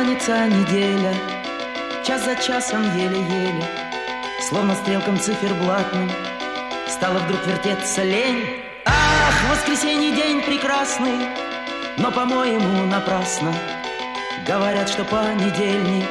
тянется неделя, час за часом еле-еле, словно стрелкам циферблатным стала вдруг вертеться лень. Ах, воскресенье день прекрасный, но, по-моему, напрасно говорят, что понедельник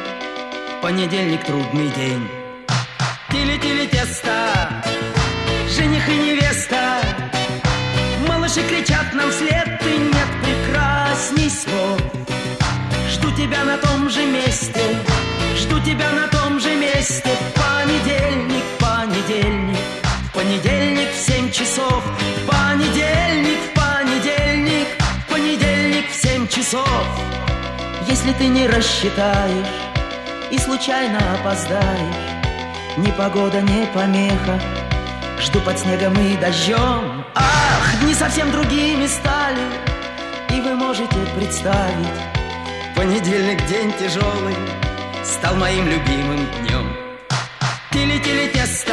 трудный день. Тили-тили тесто, жених и невеста, малыши кричат нам вслед, ты нет прекрасней слов. Жду тебя на том же месте, жду тебя на том же месте. Понедельник, понедельник, понедельник в 7 часов. Понедельник, понедельник, понедельник в 7 часов. Если ты не рассчитаешь и случайно опоздаешь, ни погода, ни помеха, жду под снегом и дождем. Ах, дни совсем другими стали, и вы можете представить, понедельник, день тяжелый, стал моим любимым днем. Тили-тили тесто,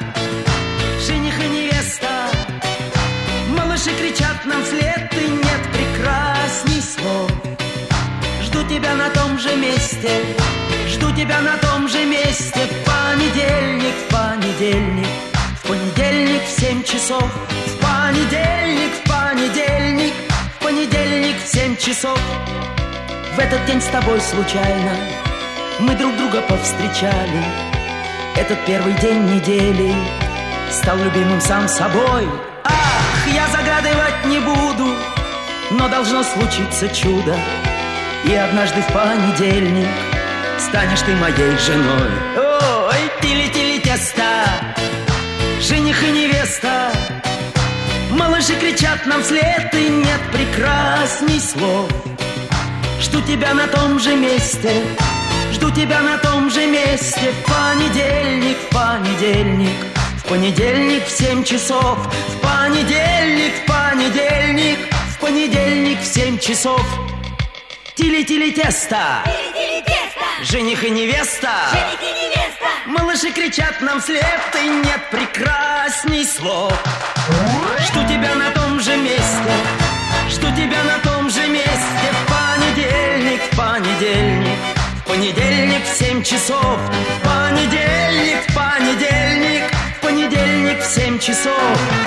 жених и невеста, малыши кричат нам вслед, ты нет прекрасней слов. Жду тебя на том же месте, жду тебя на том же месте. Понедельник, понедельник, в понедельник в 7 часов. В понедельник, в понедельник, в понедельник в 7 часов. В этот день с тобой случайно мы друг друга повстречали. Этот первый день недели стал любимым сам собой. Ах, я загадывать не буду, но должно случиться чудо, и однажды в понедельник станешь ты моей женой. Ой, тили-тили тесто, жених и невеста, малыши кричат нам вслед, и нет прекрасней слов. Жду тебя на том же месте, жду тебя на том же месте. Понедельник, понедельник, в понедельник в 7 часов. В понедельник, в понедельник, в понедельник в 7 часов. Тили-тили тесто, жених и невеста, малыши кричат нам вслед, и нет прекрасней слов. Жду тебя на том же месте, жду тебя на том же месте. Понедельник, понедельник, понедельник в 7 часов. Понедельник, понедельник, понедельник в 7 часов.